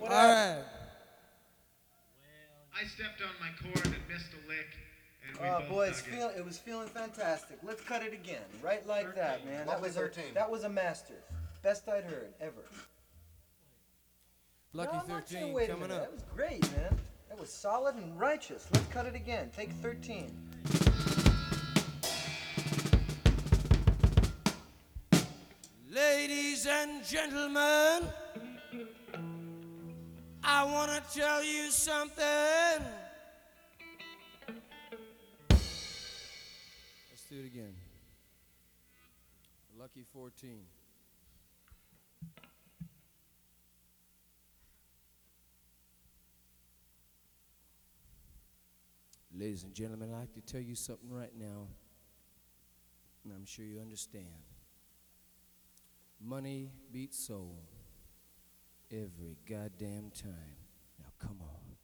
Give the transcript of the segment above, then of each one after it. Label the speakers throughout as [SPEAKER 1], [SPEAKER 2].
[SPEAKER 1] All right.
[SPEAKER 2] I stepped on my cord and missed a lick, and we
[SPEAKER 3] Oh,
[SPEAKER 2] both
[SPEAKER 3] boys,
[SPEAKER 2] dug it.
[SPEAKER 3] it was feeling fantastic. Let's cut it again, right like that, man.
[SPEAKER 4] Lovely 13.
[SPEAKER 3] That was a master. Best I'd heard ever.
[SPEAKER 1] Lucky
[SPEAKER 3] No, I'm not saying
[SPEAKER 1] 13
[SPEAKER 3] wait a
[SPEAKER 1] coming
[SPEAKER 3] minute.
[SPEAKER 1] up.
[SPEAKER 3] That was great, man. That was solid and righteous. Let's cut it again. Take 13.
[SPEAKER 1] Ladies and gentlemen, I want to tell you something. Let's do it again. Lucky 14. Ladies and gentlemen, I'd like to tell you something right now, and I'm sure you understand. Money beats soul every goddamn time. Now come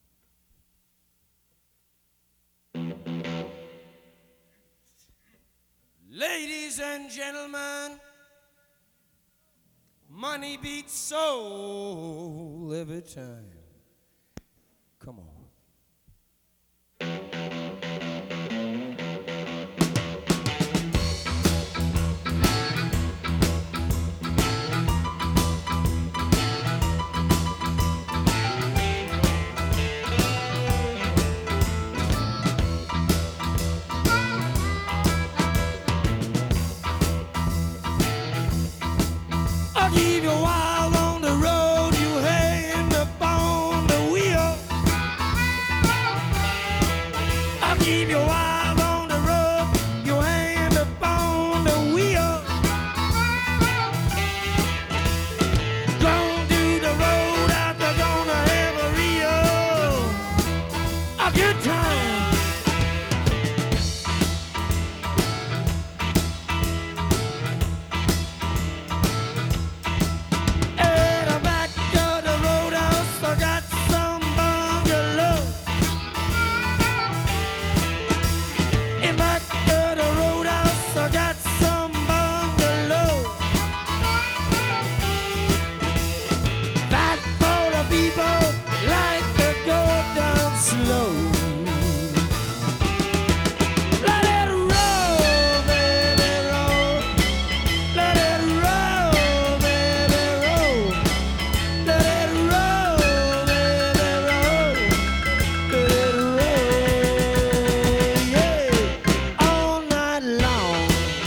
[SPEAKER 1] on. Ladies and gentlemen, money beats soul every time. Come on. I'll give you wild on the road, you hand up on the wheel. I'll give you wild on the road, you hand up on the wheel. Gonna do the road out there, gonna have a good time. At the back of the roadhouse, I got some bungalow. In back of the roadhouse, I got some bungalow. Back for the people like to go down slow. Let it roll, baby, roll. Let it roll, baby, roll. Let it roll, baby, roll. Let it roll, yeah, all night long.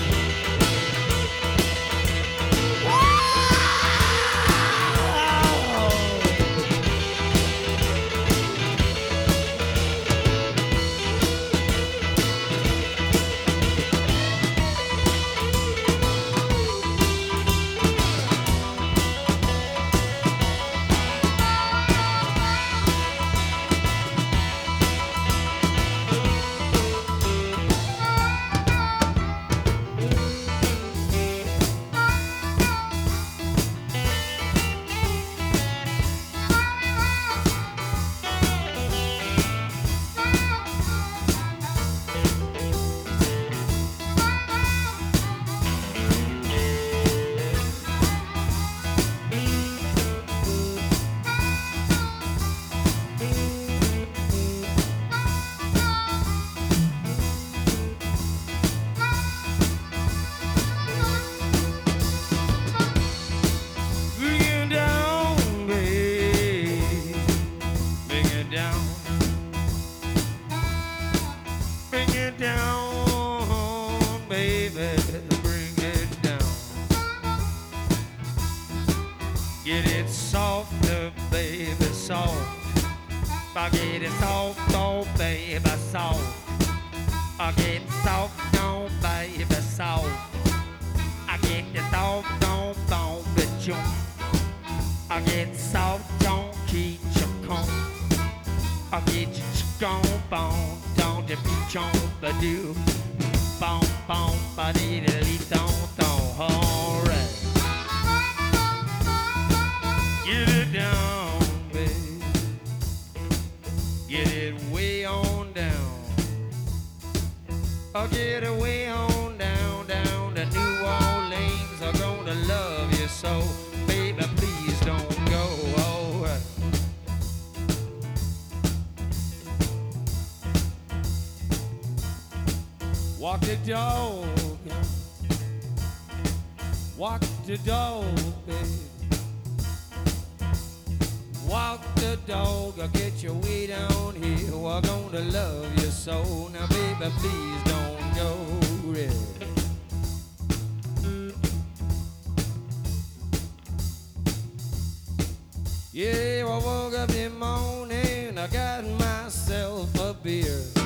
[SPEAKER 1] Bring it down, babe. Bring it down. Bring it down, baby. Bring it down. Get it softer, baby, soft. I get it soft, oh, baby, soft. I get soft, oh, baby, soft. I get the soft on bone, but you. I get soft on keep your comb. I get you scone bone, don't you be on the do. Bone, bone, body, don't. Alright. Get it down, babe. Get it way on down. I'll get it way on down, down to New Orleans. I'm gonna love you so, baby, please don't go. Alright. Walk the dog. Walk the dog, baby. Walk the dog, I'll get your way down here. We're gonna love you so. Now, baby, please don't go red. Yeah, I woke up in the morning, I got myself a beer.